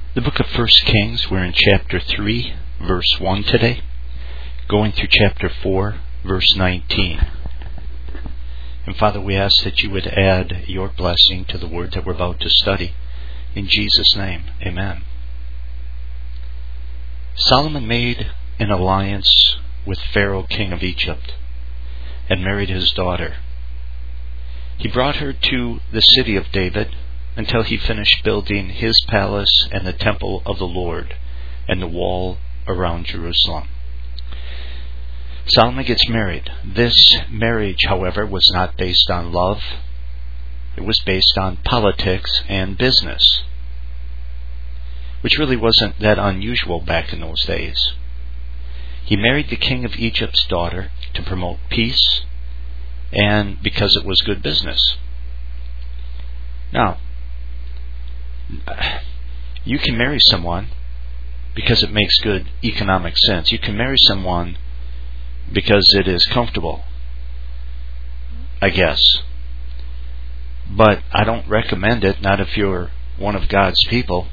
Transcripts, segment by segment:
The book of 1 Kings, we're in chapter 3, verse 1 today, going through chapter 4, verse 19. And Father, we ask that you would add your blessing to the word that we're about to study. In Jesus' name, amen. Solomon made an alliance with Pharaoh, king of Egypt, and married his daughter. He brought her to the city of David until he finished building his palace and the temple of the Lord and the wall around Jerusalem. Solomon gets married. This marriage, however, was not based on love. It was based on politics and business, which really wasn't that unusual back in those days. He married the king of Egypt's daughter to promote peace and because it was good business. Now, you can marry someone because it makes good economic sense. You can marry someone because it is comfortable, I guess. But I don't recommend it, not if you're one of God's people.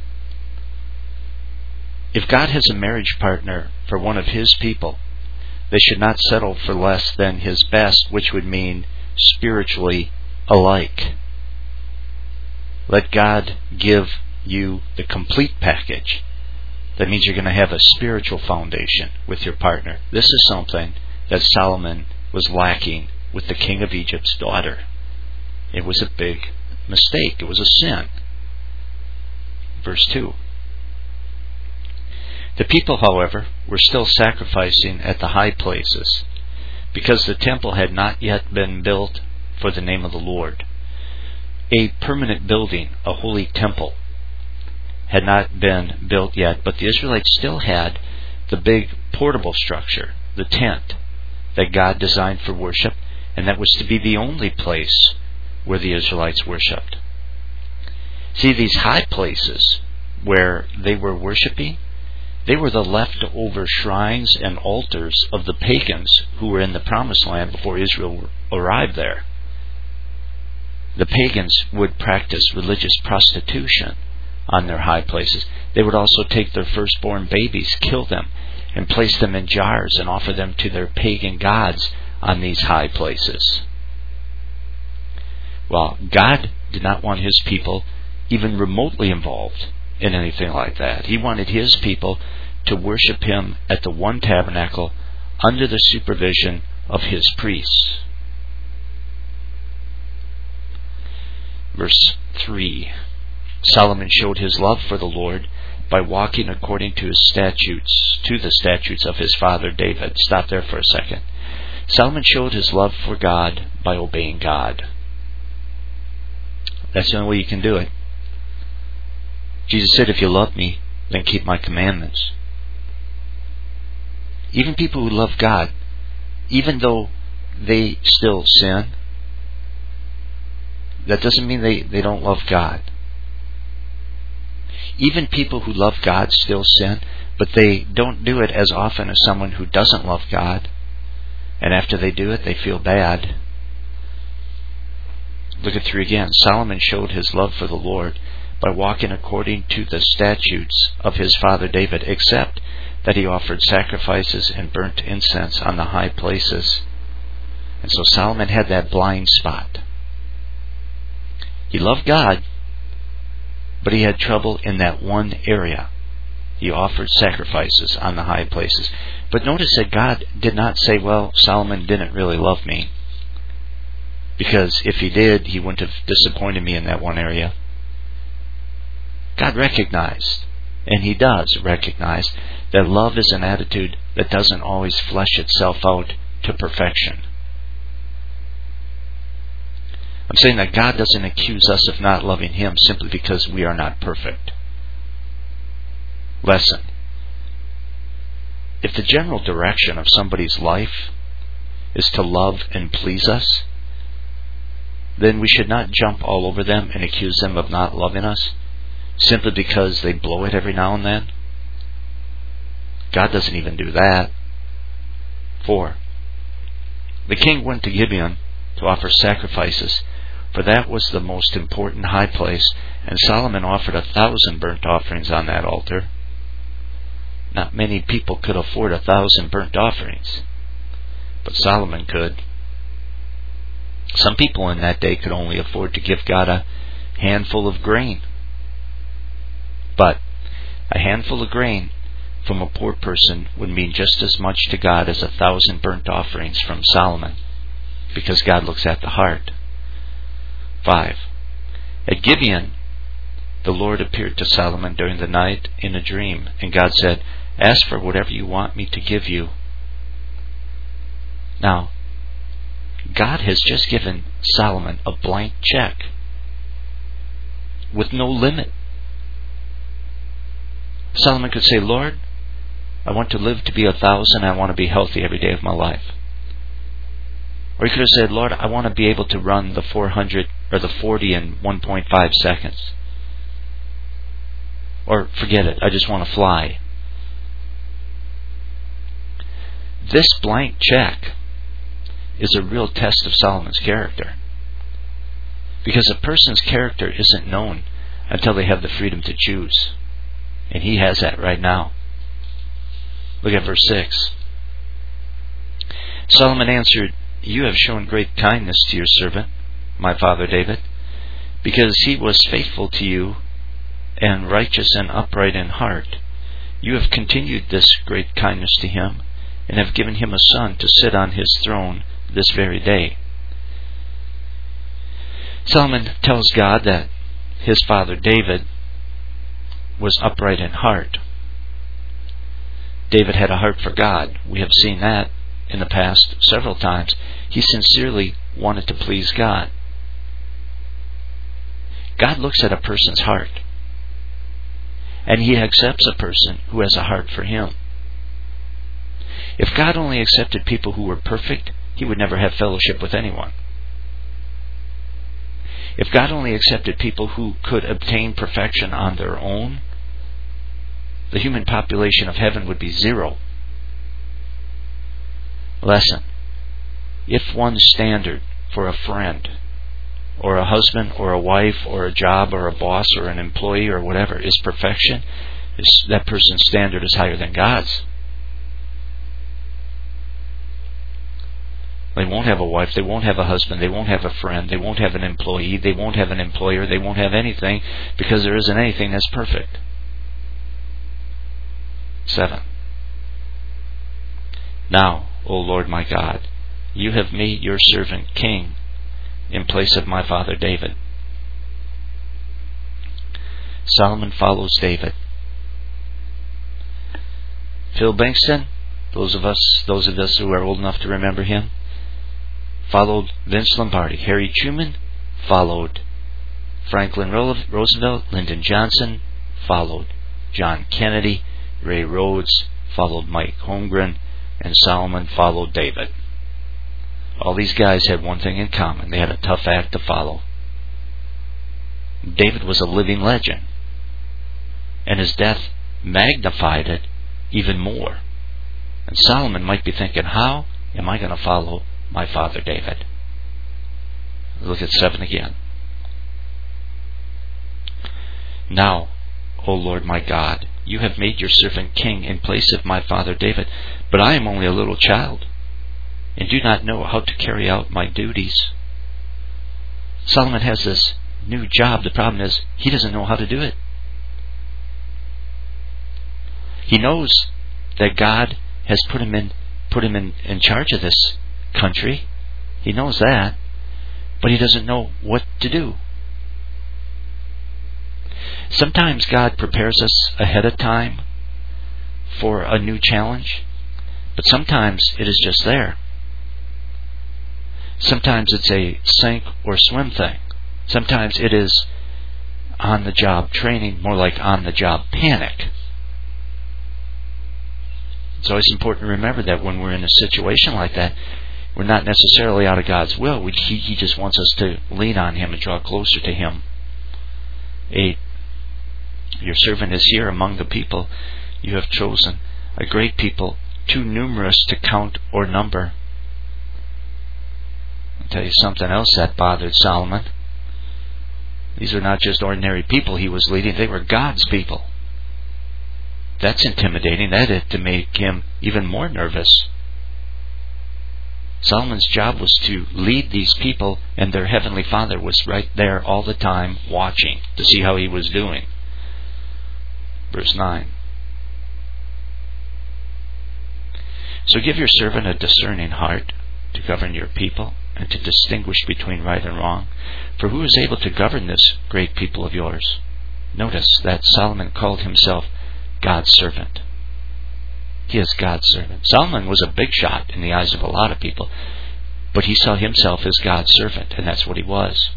If God has a marriage partner for one of His people, they should not settle for less than His best, which would mean spiritually alike. Let God give you the complete package. That means you're going to have a spiritual foundation with your partner. This is something that Solomon was lacking with the king of Egypt's daughter. It was a big mistake. It was a sin. Verse 2. The people, however, were still sacrificing at the high places because the temple had not yet been built for the name of the Lord. A permanent building, a holy temple, had not been built yet, but the Israelites still had the big portable structure, the tent, that God designed for worship, and that was to be the only place where the Israelites worshipped. See, these high places where they were worshiping, they were the leftover shrines and altars of the pagans who were in the Promised Land before Israel arrived there. The pagans would practice religious prostitution on their high places. They would also take their firstborn babies, kill them, and place them in jars and offer them to their pagan gods on these high places. Well, God did not want His people even remotely involved in anything like that. He wanted His people to worship Him at the one tabernacle under the supervision of His priests. Verse 3. Solomon showed his love for the Lord by walking according to His statutes, to the statutes of his father David. Stop there for a second. Solomon showed his love for God by obeying God. That's the only way you can do it. Jesus said, if you love me, then keep my commandments. Even people who love God, even though they still sin, that doesn't mean they don't love God. Even people who love God still sin, but they don't do it as often as someone who doesn't love God. And after they do it, they feel bad. Look at 3 again. Solomon showed his love for the Lord by walking according to the statutes of his father David, except that he offered sacrifices and burnt incense on the high places. And so Solomon had that blind spot. He loved God, but he had trouble in that one area. He offered sacrifices on the high places. But notice that God did not say, well, Solomon didn't really love me, because if he did, he wouldn't have disappointed me in that one area. God recognized, and He does recognize, that love is an attitude that doesn't always flesh itself out to perfection. I'm saying that God doesn't accuse us of not loving Him simply because we are not perfect. Lesson. If the general direction of somebody's life is to love and please us, then we should not jump all over them and accuse them of not loving us simply because they blow it every now and then. God doesn't even do that. 4. The king went to Gibeon to offer sacrifices, for that was the most important high place, and Solomon offered 1,000 burnt offerings on that altar. Not many people could afford 1,000 burnt offerings, but Solomon could. Some people in that day could only afford to give God a handful of grain. But a handful of grain from a poor person would mean just as much to God as 1,000 burnt offerings from Solomon, because God looks at the heart. 5. At Gibeon, the Lord appeared to Solomon during the night in a dream, and God said, "Ask for whatever you want me to give you." Now, God has just given Solomon a blank check with no limit. Solomon could say, "Lord, I want to live to be 1,000. I want to be healthy every day of my life." Or he could have said, "Lord, I want to be able to run the 400 or the 40 in 1.5 seconds. Or forget it, I just want to fly." This blank check is a real test of Solomon's character. Because a person's character isn't known until they have the freedom to choose. And he has that right now. Look at verse 6. Solomon answered, "You have shown great kindness to your servant, my father David, because he was faithful to you and righteous and upright in heart. You have continued this great kindness to him and have given him a son to sit on his throne this very day." Solomon tells God that his father David was upright in heart. David had a heart for God. We have seen that in the past several times. He sincerely wanted to please God. God looks at a person's heart, and He accepts a person who has a heart for Him. If God only accepted people who were perfect, He would never have fellowship with anyone. If God only accepted people who could obtain perfection on their own, the human population of heaven would be 0. Lesson: if one's standard for a friend, or a husband, or a wife, or a job, or a boss, or an employee, or whatever, is perfection, that person's standard is higher than God's. They won't have a wife, they won't have a husband, they won't have a friend, they won't have an employee, they won't have an employer, they won't have anything, because there isn't anything that's perfect. 7. Now, O Lord my God, you have made your servant king in place of my father David. Solomon follows David. Phil Bankston, those of us who are old enough to remember him, followed Vince Lombardi. Harry Truman followed Franklin Roosevelt. Lyndon Johnson followed John Kennedy. Ray Rhodes followed Mike Holmgren. And Solomon followed David. All these guys had one thing in common. They had a tough act to follow. David was a living legend, and his death magnified it even more. And Solomon might be thinking, how am I going to follow my father David? Look at 7 again. Now, O Lord my God, you have made your servant king in place of my father David, but I am only a little child, and do not know how to carry out my duties. Solomon has this new job. The problem is, he doesn't know how to do it. He knows that God has put him in charge of this country. He knows that, but he doesn't know what to do. Sometimes God prepares us ahead of time for a new challenge, but sometimes it is just there. Sometimes it's a sink or swim thing. Sometimes it is on-the-job training, more like on-the-job panic. It's always important to remember that when we're in a situation like that, we're not necessarily out of God's will. He just wants us to lean on Him and draw closer to Him. 8. Your servant is here among the people you have chosen, a great people, too numerous to count or number. I'll tell you something else that bothered Solomon. These are not just ordinary people he was leading, they were God's people. That's intimidating. That had to make him even more nervous. Solomon's job was to lead these people, and their heavenly Father was right there all the time watching to see how he was doing. Verse 9. So give your servant a discerning heart to govern your people and to distinguish between right and wrong. For who is able to govern this great people of yours? Notice that Solomon called himself God's servant. He is God's servant. Solomon was a big shot in the eyes of a lot of people, but he saw himself as God's servant, and that's what he was.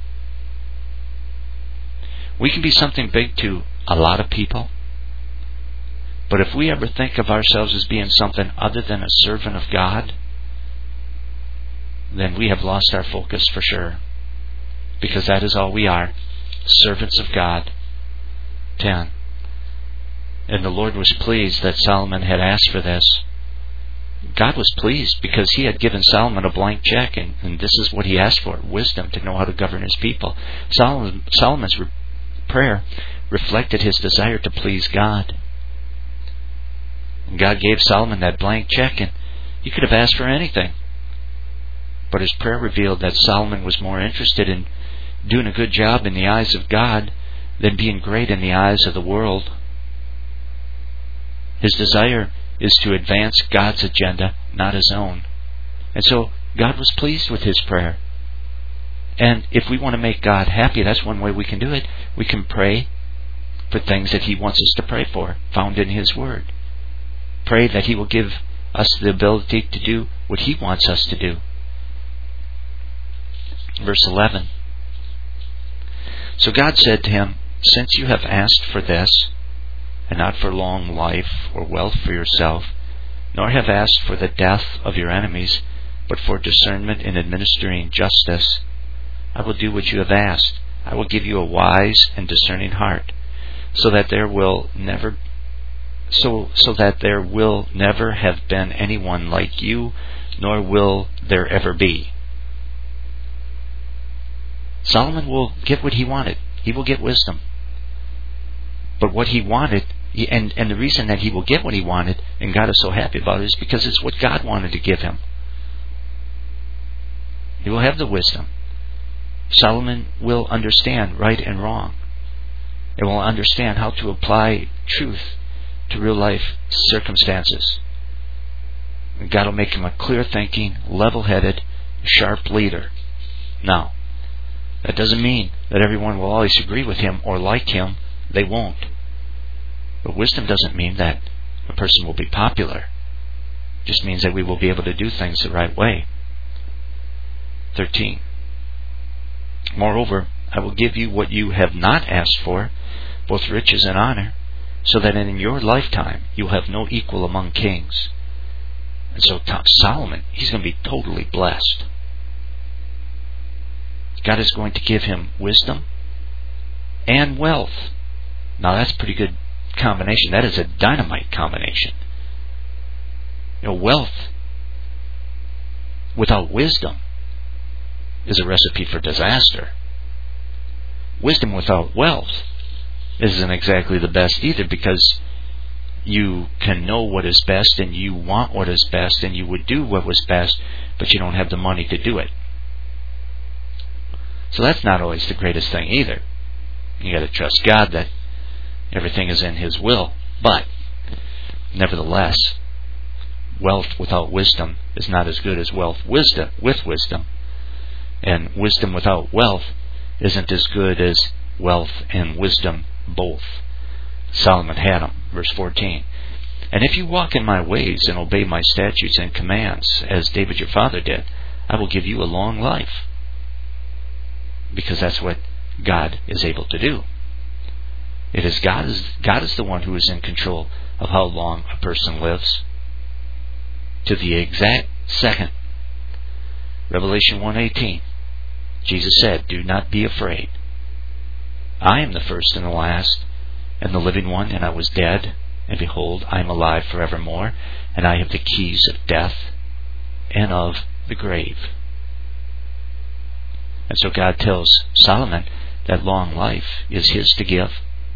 We can be something big to a lot of people, but if we ever think of ourselves as being something other than a servant of God, then we have lost our focus for sure. Because that is all we are, servants of God. 10. And the Lord was pleased that Solomon had asked for this. God was pleased because he had given Solomon a blank check, and this is what he asked for, wisdom to know how to govern his people. Solomon's prayer reflected his desire to please God. And God gave Solomon that blank check, and he could have asked for anything. But his prayer revealed that Solomon was more interested in doing a good job in the eyes of God than being great in the eyes of the world. His desire is to advance God's agenda, not his own. And so God was pleased with his prayer. And if we want to make God happy, that's one way we can do it. We can pray for things that he wants us to pray for, found in his word. Pray that he will give us the ability to do what he wants us to do. Verse 11. So God said to him, since you have asked for this, and not for long life or wealth for yourself, nor have asked for the death of your enemies, but for discernment in administering justice, I will do what you have asked. I will give you a wise and discerning heart, so that there will never have been anyone like you, nor will there ever be. Solomon will get what he wanted. He will get wisdom. But what he wanted, and the reason that he will get what he wanted, and God is so happy about it, is because it's what God wanted to give him. He will have the wisdom. Solomon will understand right and wrong. He will understand how to apply truth to real life circumstances. And God will make him a clear-thinking, level-headed, sharp leader. Now, that doesn't mean that everyone will always agree with him or like him. They won't. But wisdom doesn't mean that a person will be popular. It just means that we will be able to do things the right way. 13. Moreover, I will give you what you have not asked for, both riches and honor, so that in your lifetime you will have no equal among kings. And so Solomon, he's going to be totally blessed. God is going to give him wisdom and wealth. Now that's a pretty good combination. That is a dynamite combination. Wealth without wisdom is a recipe for disaster. Wisdom without wealth isn't exactly the best either, because you can know what is best and you want what is best and you would do what was best, but you don't have the money to do it. So that's not always the greatest thing either. You got to trust God that everything is in his will. But nevertheless, wealth without wisdom is not as good as wealth with wisdom. And wisdom without wealth isn't as good as wealth and wisdom both. Solomon had them. Verse 14. And if you walk in my ways and obey my statutes and commands, as David your father did, I will give you a long life. Because that's what God is able to do. It is God is the one who is in control of how long a person lives. To the exact second. Revelation 1:18. Jesus said, do not be afraid. I am the first and the last, and the living one, and I was dead, and behold, I am alive forevermore, and I have the keys of death and of the grave. And so God tells Solomon that long life is His to give.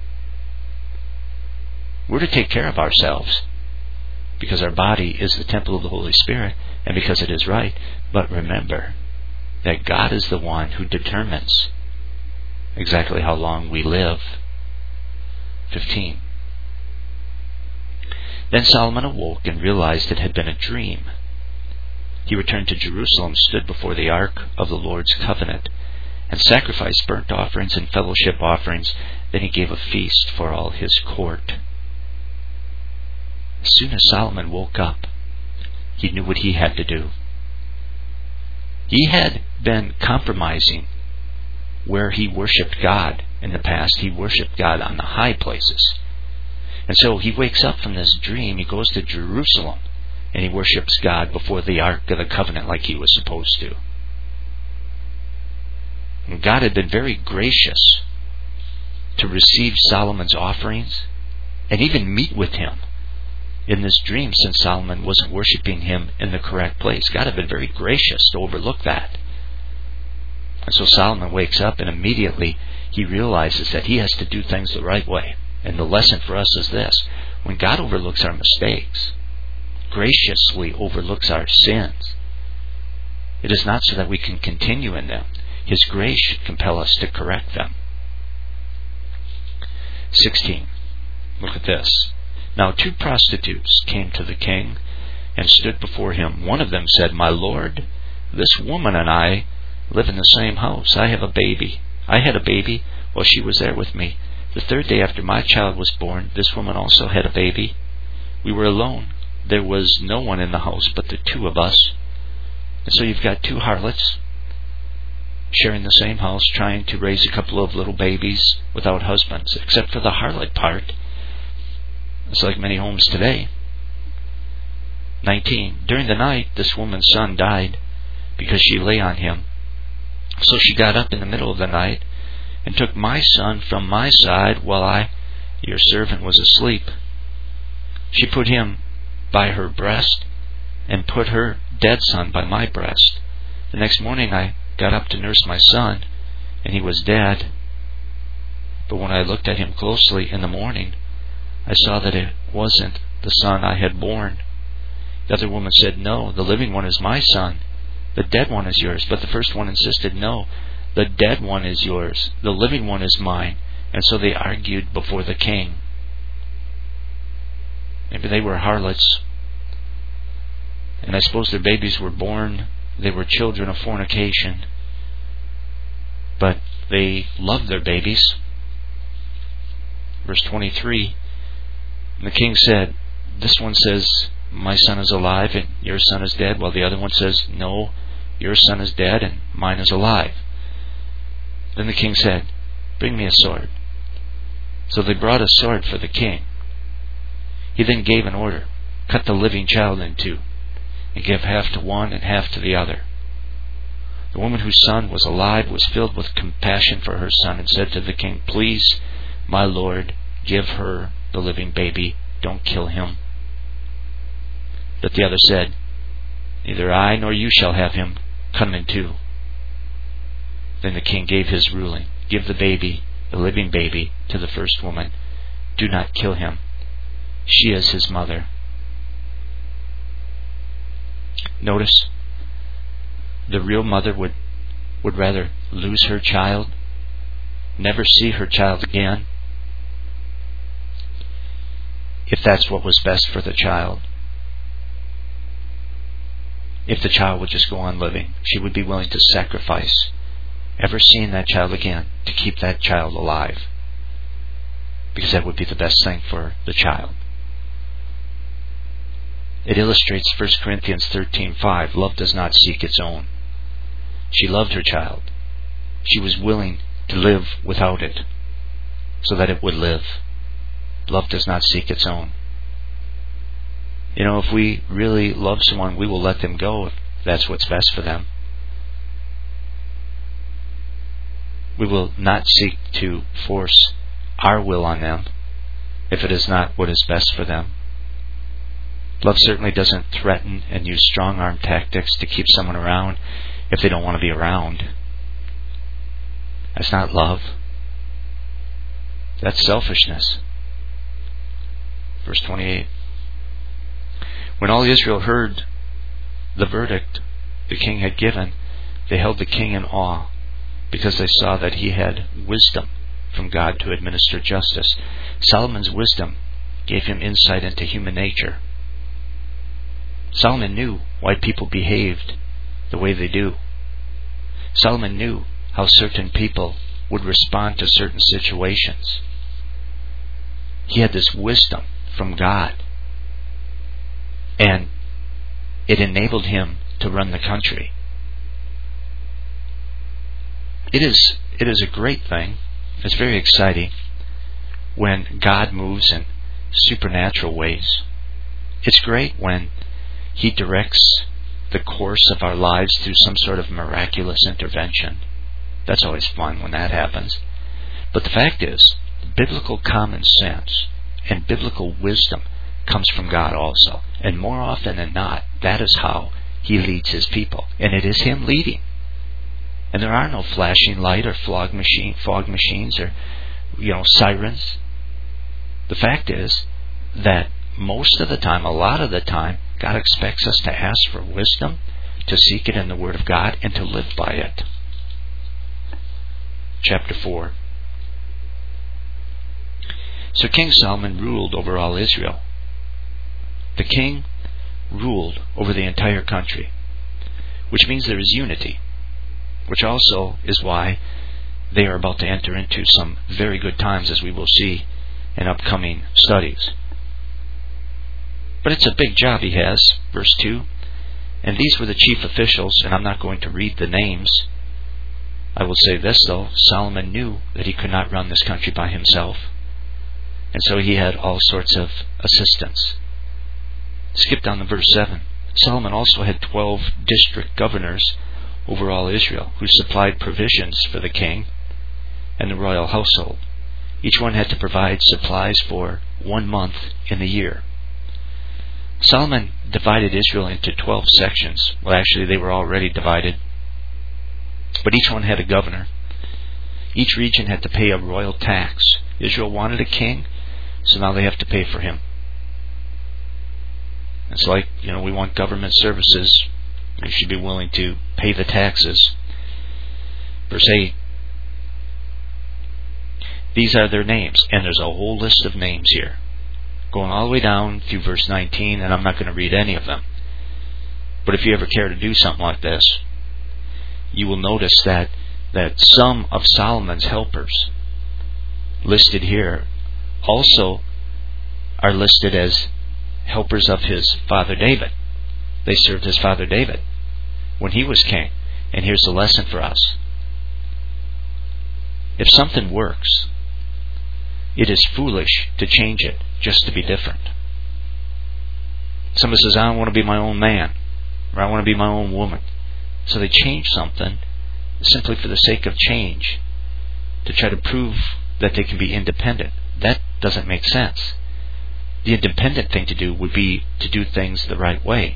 We're to take care of ourselves because our body is the temple of the Holy Spirit and because it is right. But remember that God is the one who determines exactly how long we live. 15. Then Solomon awoke and realized it had been a dream. He returned to Jerusalem, stood before the ark of the Lord's covenant, and sacrificed burnt offerings and fellowship offerings. Then he gave a feast for all his court. As soon as Solomon woke up, he knew what he had to do. He had been compromising where he worshipped God in the past. He worshipped God on the high places. And so he wakes up from this dream, he goes to Jerusalem, and he worships God before the Ark of the Covenant like he was supposed to. And God had been very gracious to receive Solomon's offerings and even meet with him in this dream, since Solomon wasn't worshiping him in the correct place. God had been very gracious to overlook that. And so Solomon wakes up and immediately he realizes that he has to do things the right way. And the lesson for us is this: when God overlooks our mistakes, graciously overlooks our sins, it is not so that we can continue in them. His grace should compel us to correct them. 16. Look at this. Now 2 prostitutes came to the king and stood before him. One of them said, "My lord, this woman and I live in the same house. I had a baby while she was there with me. The 3rd day after my child was born, this woman also had a baby. We were alone. There was no one in the house but the 2 of us." And so you've got 2 harlots sharing the same house, trying to raise a couple of little babies without husbands, except for the harlot part. It's like many homes today. 19. During the night, this woman's son died because she lay on him. So she got up in the middle of the night and took my son from my side while your servant, was asleep. She put him by her breast and put her dead son by my breast. The next morning I got up to nurse my son, and he was dead. But when I looked at him closely in the morning, I saw that it wasn't the son I had born. The other woman said, "No, the living one is my son. The dead one is yours." But the first one insisted, "No, the dead one is yours. The living one is mine." And so they argued before the king. Maybe they were harlots. And I suppose their babies were born. They were children of fornication. But they loved their babies. Verse 23. And the king said, "This one says, 'My son is alive and your son is dead,' while the other one says, 'No, your son is dead and mine is alive.'" Then the king said, "Bring me a sword." So they brought a sword for the king. He then gave an order: "Cut the living child in 2, and give half to one and half to the other." The woman whose son was alive was filled with compassion for her son and said to the king, "Please, my lord, give her the living baby. Don't kill him." But the other said, "Neither I nor you shall have him. Cut him in 2. Then the king gave his ruling: "Give the baby, the living baby, to the first woman. Do not kill him. She is his mother." Notice, the real mother would rather lose her child, never see her child again, if that's what was best for the child. If the child would just go on living, she would be willing to sacrifice ever seeing that child again to keep that child alive, because that would be the best thing for the child. It illustrates 1 Corinthians 13:5. Love does not seek its own. She loved her child. She was willing to live without it so that it would live. Love does not seek its own. You know, if we really love someone, we will let them go if that's what's best for them. We will not seek to force our will on them if it is not what is best for them. Love certainly doesn't threaten and use strong-arm tactics to keep someone around if they don't want to be around. That's not love. That's selfishness. Verse 28. When all Israel heard the verdict the king had given, they held the king in awe, because they saw that he had wisdom from God to administer justice. Solomon's wisdom gave him insight into human nature. Solomon knew why people behaved the way they do. Solomon knew how certain people would respond to certain situations. He had this wisdom from God, and it enabled him to run the country. It is a great thing. It's very exciting when God moves in supernatural ways. It's great when He directs the course of our lives through some sort of miraculous intervention. That's always fun when that happens. But the fact is, biblical common sense and biblical wisdom comes from God also. And more often than not, that is how He leads His people. And it is Him leading. And there are no flashing light or fog machines or, sirens. The fact is that most of the time, a lot of the time, God expects us to ask for wisdom, to seek it in the Word of God, and to live by it. Chapter 4. So King Solomon ruled over all Israel. The king ruled over the entire country, which means there is unity, which also is why they are about to enter into some very good times, as we will see in upcoming studies. But it's a big job he has, verse 2. And these were the chief officials, and I'm not going to read the names. I will say this, though. Solomon knew that he could not run this country by himself. And so he had all sorts of assistants. Skip down to verse 7. Solomon also had 12 district governors over all Israel, who supplied provisions for the king and the royal household. Each one had to provide supplies for 1 month in the year. Solomon divided Israel into 12 sections. Well, actually, they were already divided. But each one had a governor. Each region had to pay a royal tax. Israel wanted a king, so now they have to pay for him. It's like, we want government services. We should be willing to pay the taxes. Verse 8. These are their names. And there's a whole list of names here, going all the way down through verse 19, and I'm not going to read any of them. But if you ever care to do something like this, you will notice that some of Solomon's helpers listed here also are listed as helpers of his father David. They served his father David when he was king. And here's the lesson for us. If something works, it is foolish to change it just to be different. Somebody says, I don't want to be my own man, or I want to be my own woman. So they change something simply for the sake of change, to try to prove that they can be independent. That doesn't make sense. The independent thing to do would be to do things the right way.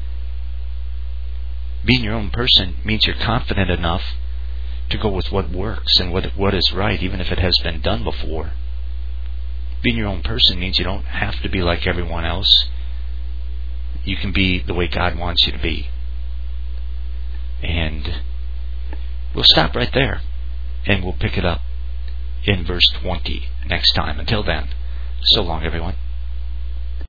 Being your own person means you're confident enough to go with what works and what is right, even if it has been done before. Being your own person means you don't have to be like everyone else. You can be the way God wants you to be. And we'll stop right there, and we'll pick it up in verse 20 next time. Until then, so long, everyone.